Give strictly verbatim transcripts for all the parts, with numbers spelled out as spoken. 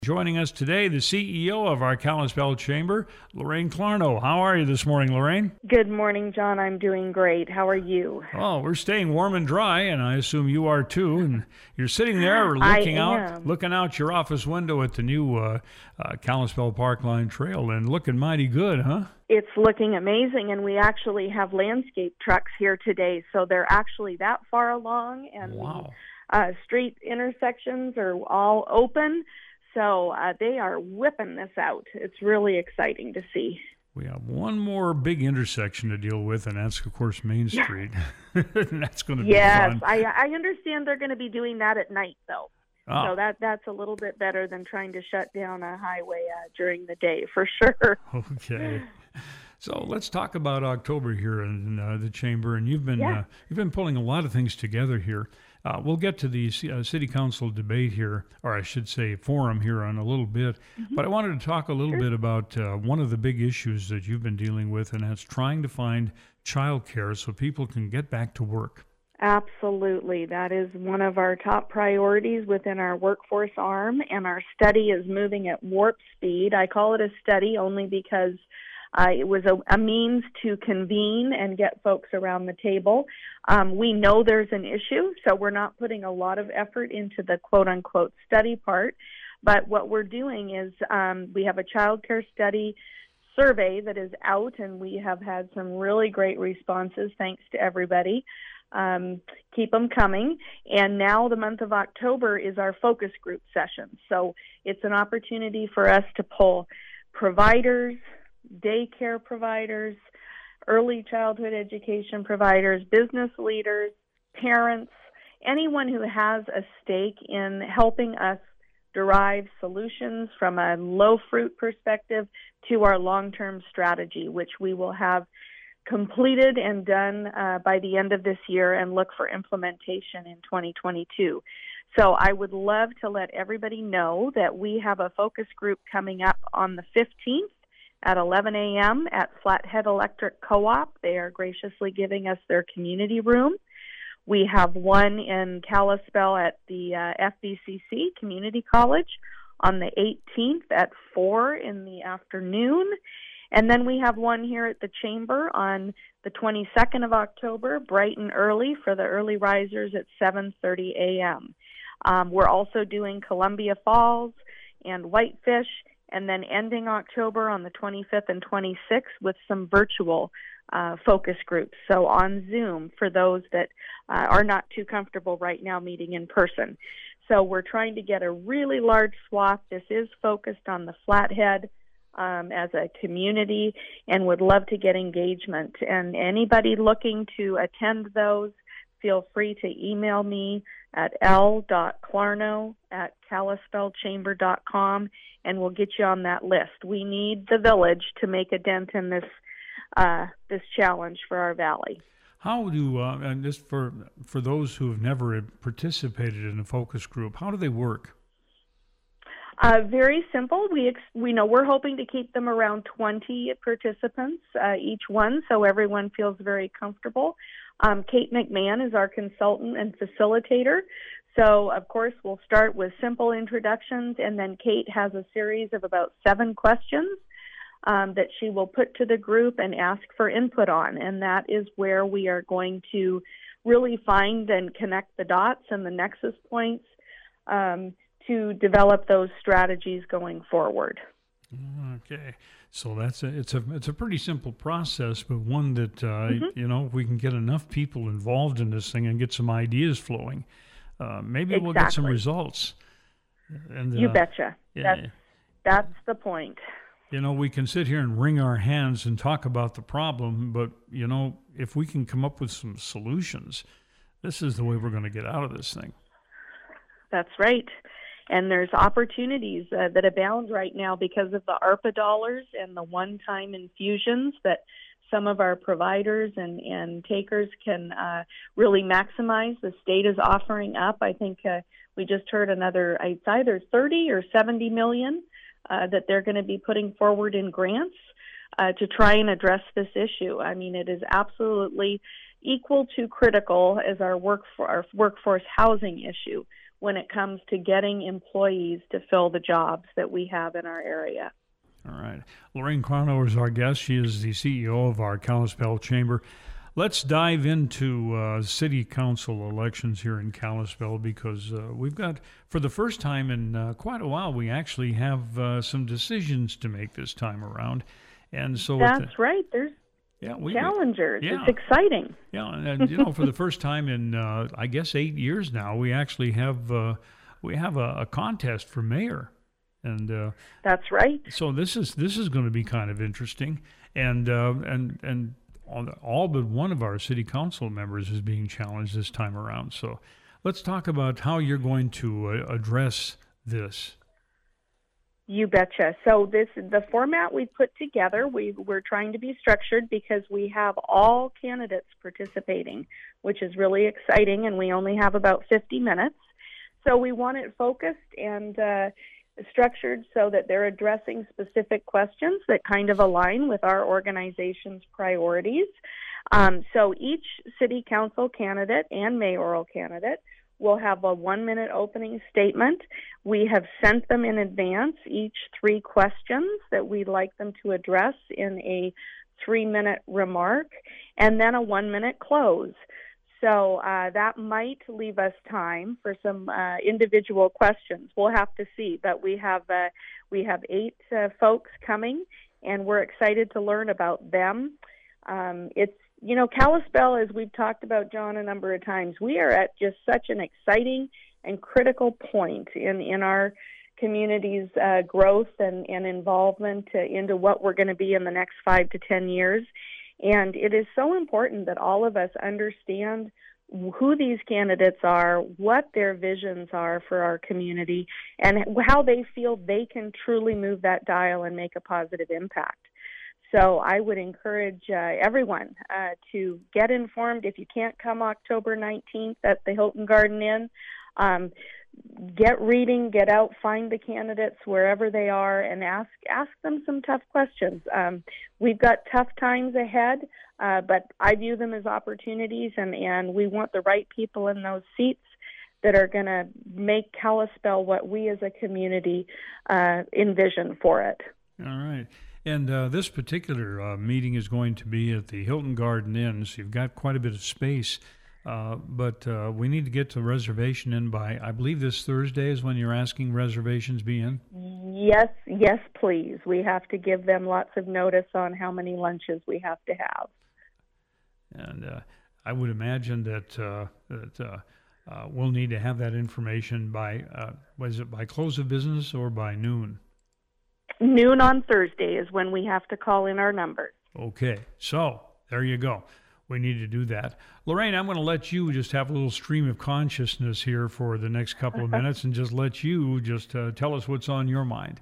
Joining us today, the C E O of our Kalispell Chamber, Lorraine Clarno. How are you this morning, Lorraine? Good morning, John. I'm doing great. How are you? Oh, we're staying warm and dry, and I assume you are too. And you're sitting there looking out, looking out your office window at the new uh, uh, Kalispell Parkline Trail, and looking mighty good, huh? It's looking amazing, and we actually have landscape trucks here today, so they're actually that far along, and wow. the uh, street intersections are all open. So uh, they are whipping this out. It's really exciting to see. We have one more big intersection to deal with, and that's, of course, Main Street. And that's going to be yes, fun. Yes, I, I understand they're going to be doing that at night, though. Oh. So that that's a little bit better than trying to shut down a highway uh, during the day, for sure. Okay. So let's talk about October here in uh, the Chamber, and you've been yeah. uh, you've been pulling a lot of things together here. Uh, we'll get to the uh, City Council debate here, or I should say forum here in a little bit, mm-hmm. but I wanted to talk a little sure. bit about uh, one of the big issues that you've been dealing with, and that's trying to find childcare so people can get back to work. Absolutely. That is one of our top priorities within our workforce arm, and our study is moving at warp speed. I call it a study only because Uh, it was a, a means to convene and get folks around the table. Um, we know there's an issue, so we're not putting a lot of effort into the quote-unquote study part. But what we're doing is um, we have a child care study survey that is out, and we have had some really great responses, thanks to everybody. Um, keep them coming. And now the month of October is our focus group session. So it's an opportunity for us to pull providers, daycare providers, early childhood education providers, business leaders, parents, anyone who has a stake in helping us derive solutions from a low-fruit perspective to our long-term strategy, which we will have completed and done uh, by the end of this year and look for implementation in twenty twenty-two. So I would love to let everybody know that we have a focus group coming up on the fifteenth, at eleven a.m. at Flathead Electric Co-op. They are graciously giving us their community room. We have one in Kalispell at the uh, F B C C Community College on the eighteenth at four in the afternoon. And then we have one here at the Chamber on the twenty-second of October, bright and early for the early risers at seven thirty a.m. Um, we're also doing Columbia Falls and Whitefish, and then ending October on the twenty-fifth and twenty-sixth with some virtual uh, focus groups. So on Zoom for those that uh, are not too comfortable right now meeting in person. So we're trying to get a really large swath. This is focused on the Flathead um, as a community, and would love to get engagement. And anybody looking to attend those, feel free to email me at l dot clarno at kalispell chamber dot com, and we'll get you on that list. We need the village to make a dent in this uh, this challenge for our valley. How do, uh, and just for for those who have never participated in a focus group, how do they work? Uh, very simple. We ex- we know we're hoping to keep them around twenty participants uh, each one, so everyone feels very comfortable. Um, Kate McMahon is our consultant and facilitator. So, of course, we'll start with simple introductions, and then Kate has a series of about seven questions um, that she will put to the group and ask for input on. And that is where we are going to really find and connect the dots and the nexus points um, to develop those strategies going forward. Okay, so that's a, it's a it's a pretty simple process, but one that uh, mm-hmm. you know, if we can get enough people involved in this thing and get some ideas flowing, uh, maybe exactly. we'll get some results. And you uh, betcha. Yeah, that's that's the point. You know, we can sit here and wring our hands and talk about the problem, but you know, if we can come up with some solutions, this is the way we're going to get out of this thing. That's right. And there's opportunities uh, that abound right now because of the ARPA dollars and the one-time infusions that some of our providers and, and takers can uh, really maximize. The state is offering up. I think uh, we just heard another, it's either thirty or seventy million uh, that they're going to be putting forward in grants uh, to try and address this issue. I mean, it is absolutely equal to critical as our, work for, our workforce housing issue. when it comes to getting employees to fill the jobs that we have in our area. All right. Lorraine Crowno is our guest. She is the C E O of our Kalispell Chamber. Let's dive into uh, city council elections here in Kalispell, because uh, we've got, for the first time in uh, quite a while, we actually have uh, some decisions to make this time around. And so That's the, right. There's yeah, we, challengers. Yeah. It's exciting. Yeah, and, and you know, for the first time in, uh, I guess, eight years now, we actually have uh, we have a, a contest for mayor. And uh, that's right. So this is this is going to be kind of interesting, and uh, and and all, all but one of our city council members is being challenged this time around. So let's talk about how you're going to uh, address this. You betcha. So this the format we put together. We we're trying to be structured because we have all candidates participating, which is really exciting, and we only have about fifty minutes. So we want it focused and uh, structured so that they're addressing specific questions that kind of align with our organization's priorities. Um, so each city council candidate and mayoral candidate will have a one-minute opening statement. We have sent them in advance each three questions that we'd like them to address in a three-minute remark, and then a one-minute close. So uh, that might leave us time for some uh, individual questions. We'll have to see, but we have uh, we have eight uh, folks coming, and we're excited to learn about them. Um, it's you know Kalispell, as we've talked about, John, a number of times, we are at just such an exciting and critical point in in our community's uh, growth and, and involvement uh, into what we're going to be in the next five to ten years. And it is so important that all of us understand who these candidates are, what their visions are for our community, and how they feel they can truly move that dial and make a positive impact. So I would encourage uh, everyone uh, to get informed. If you can't come October nineteenth at the Hilton Garden Inn, um, get reading, get out, find the candidates wherever they are, and ask ask them some tough questions. Um, we've got tough times ahead, uh, but I view them as opportunities, and, and we want the right people in those seats that are going to make Kalispell what we as a community uh, envision for it. All right. And uh, this particular uh, meeting is going to be at the Hilton Garden Inn, so you've got quite a bit of space. Uh, but uh, we need to get the reservation in by, I believe this Thursday is when you're asking reservations be in? Yes, yes, please. We have to give them lots of notice on how many lunches we have to have. And uh, I would imagine that uh, that uh, uh, we'll need to have that information by, uh, was it by close of business or by noon? Noon on Thursday is when we have to call in our numbers. Okay, so there you go. We need to do that. Lorraine, I'm going to let you just have a little stream of consciousness here for the next couple of minutes and just let you just uh, tell us what's on your mind.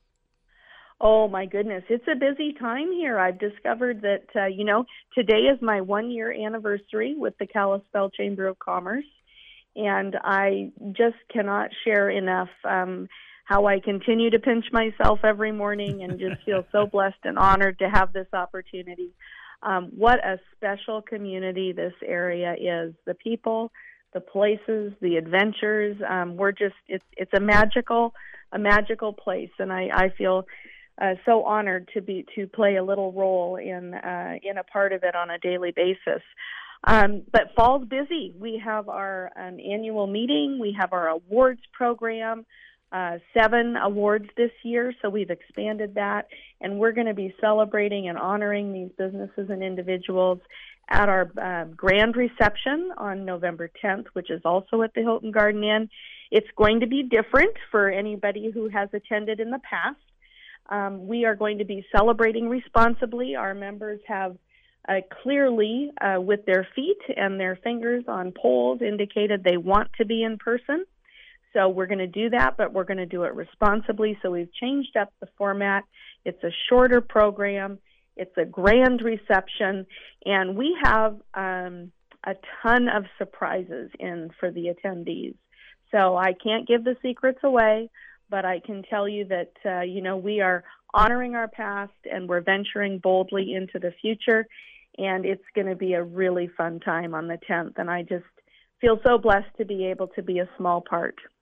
Oh, my goodness. It's a busy time here. I've discovered that, uh, you know, today is my one-year anniversary with the Kalispell Chamber of Commerce, and I just cannot share enough um, how I continue to pinch myself every morning and just feel so blessed and honored to have this opportunity. Um, what a special community this area is. The people, the places, the adventures. Um, we're just, it's it's a magical, a magical place. And I, I feel uh, so honored to be, to play a little role in, uh, in a part of it on a daily basis. Um, but fall's busy. We have our um, annual meeting. We have our awards program. Uh, seven awards this year, so we've expanded that, and we're going to be celebrating and honoring these businesses and individuals at our uh, grand reception on November tenth, which is also at the Hilton Garden Inn. It's going to be different for anybody who has attended in the past. Um, we are going to be celebrating responsibly. Our members have uh, clearly, uh, with their feet and their fingers on polls, indicated they want to be in person. So we're going to do that, but we're going to do it responsibly. So we've changed up the format. It's a shorter program. It's a grand reception. And we have um, a ton of surprises in for the attendees. So I can't give the secrets away, but I can tell you that, uh, you know, we are honoring our past and we're venturing boldly into the future. And it's going to be a really fun time on the tenth. And I just feel so blessed to be able to be a small part.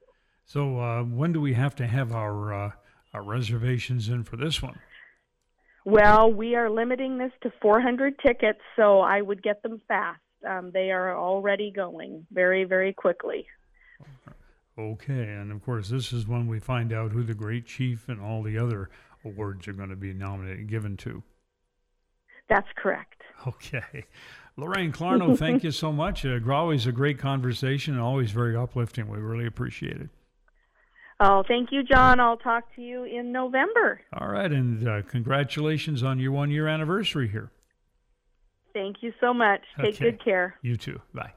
So uh, when do we have to have our, uh, our reservations in for this one? Well, we are limiting this to four hundred tickets, so I would get them fast. Um, they are already going very, very quickly. Okay, and of course, this is when we find out who the Great Chief and all the other awards are going to be nominated, given to. That's correct. Okay. Lorraine Clarno, thank you so much. Uh, always a great conversation and always very uplifting. We really appreciate it. Oh, thank you, John. I'll talk to you in November. All right, and uh, congratulations on your one-year anniversary here. Thank you so much. Take Okay. good care. You too. Bye.